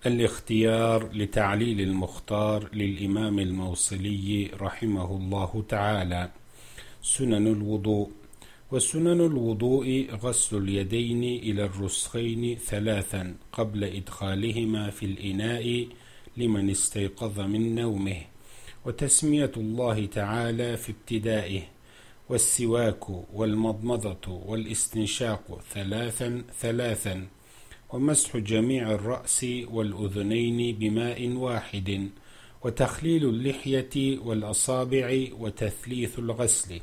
الاختيار لتعليل المختار للإمام الموصلي رحمه الله تعالى. سنن الوضوء. وسنن الوضوء غسل اليدين إلى الرسغين 3 قبل إدخالهما في الإناء لمن استيقظ من نومه، وتسمية الله تعالى في ابتدائه، والسواك والمضمضة والاستنشاق 3 ومسح جميع الرأس والأذنين بماء واحد، وتخليل اللحية والأصابع وتثليث الغسل.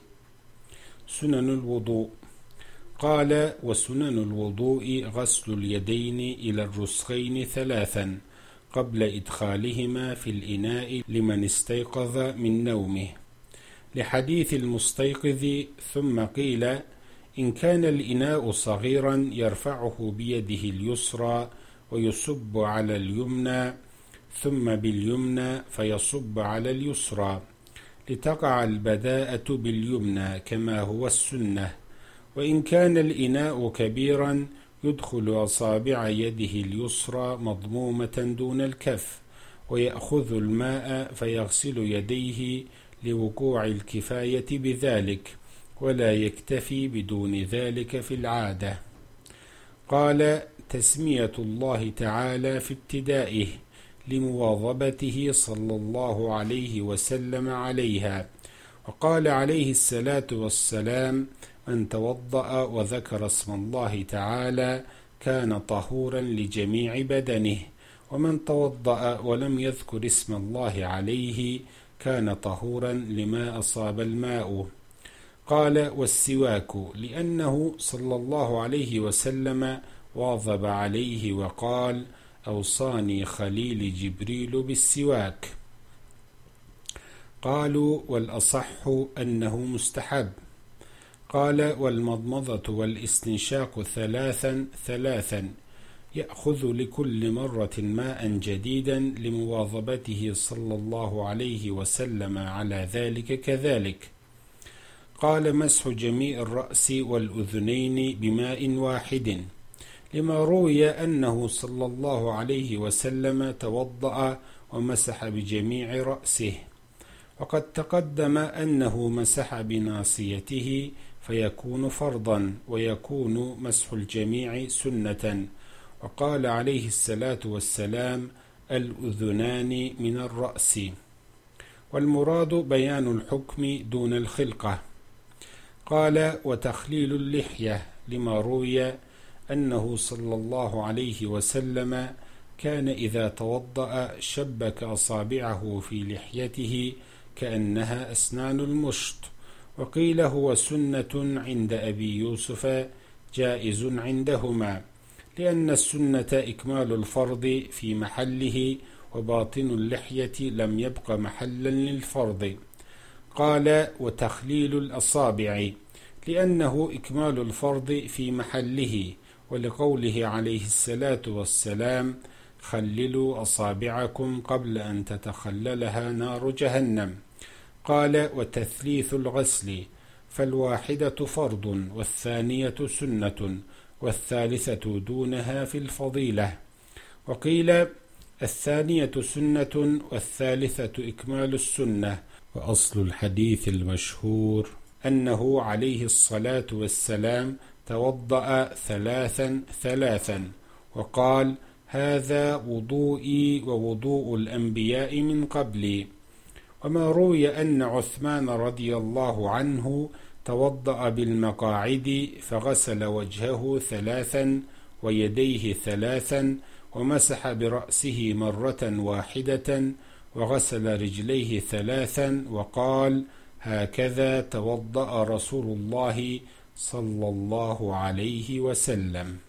سنن الوضوء. قال: وسنن الوضوء غسل اليدين إلى الرسغين 3 قبل إدخالهما في الإناء لمن استيقظ من نومه، لحديث المستيقظ. ثم قيل: إن كان الإناء صغيرا يرفعه بيده اليسرى ويصب على اليمنى، ثم باليمنى فيصب على اليسرى، لتقع البداءة باليمنى كما هو السنة. وإن كان الإناء كبيرا يدخل أصابع يده اليسرى مضمومة دون الكف، ويأخذ الماء فيغسل يديه لوقوع الكفاية بذلك، ولا يكتفي بدون ذلك في العادة. قال: تسمية الله تعالى في ابتدائه لمواظبته صلى الله عليه وسلم عليها. وقال عليه الصلاة والسلام: من توضأ وذكر اسم الله تعالى كان طهورا لجميع بدنه، ومن توضأ ولم يذكر اسم الله عليه كان طهورا لما أصاب الماء. قال: والسواك، لأنه صلى الله عليه وسلم واظب عليه وقال: أوصاني خليل جبريل بالسواك. قالوا: والأصح أنه مستحب. قال: والمضمضة والاستنشاق 3 يأخذ لكل مرة ماء جديدا لمواظبته صلى الله عليه وسلم على ذلك كذلك. قال: مسح جميع الرأس والأذنين بماء واحد، لما روي أنه صلى الله عليه وسلم توضأ ومسح بجميع رأسه. وقد تقدم أنه مسح بناصيته فيكون فرضا، ويكون مسح الجميع سنة. وقال عليه الصلاة والسلام: الأذنان من الرأس. والمراد بيان الحكم دون الخلقة. قال: وتخليل اللحية، لما روي أنه صلى الله عليه وسلم كان إذا توضأ شبك أصابعه في لحيته كأنها أسنان المشط. وقيل: هو سنة عند أبي يوسف جائز عندهما، لأن السنة إكمال الفرض في محله، وباطن اللحية لم يبق محلا للفرض. قال: وتخليل الأصابع، لأنه إكمال الفرض في محله، ولقوله عليه الصلاة والسلام: خللوا أصابعكم قبل أن تتخللها نار جهنم. قال: وتثليث الغسل، فالواحدة فرض، والثانية سنة، والثالثة دونها في الفضيلة. وقيل: الثانية سنة، والثالثة إكمال السنة. وأصل الحديث المشهور أنه عليه الصلاة والسلام توضأ 3 وقال: هذا وضوئي ووضوء الأنبياء من قبلي. وما روي أن عثمان رضي الله عنه توضأ بالمقاعد فغسل وجهه 3 ويديه 3 ومسح برأسه مرة واحدة وغسل رجليه 3 وقال: هكذا توضأ رسول الله صلى الله عليه وسلم.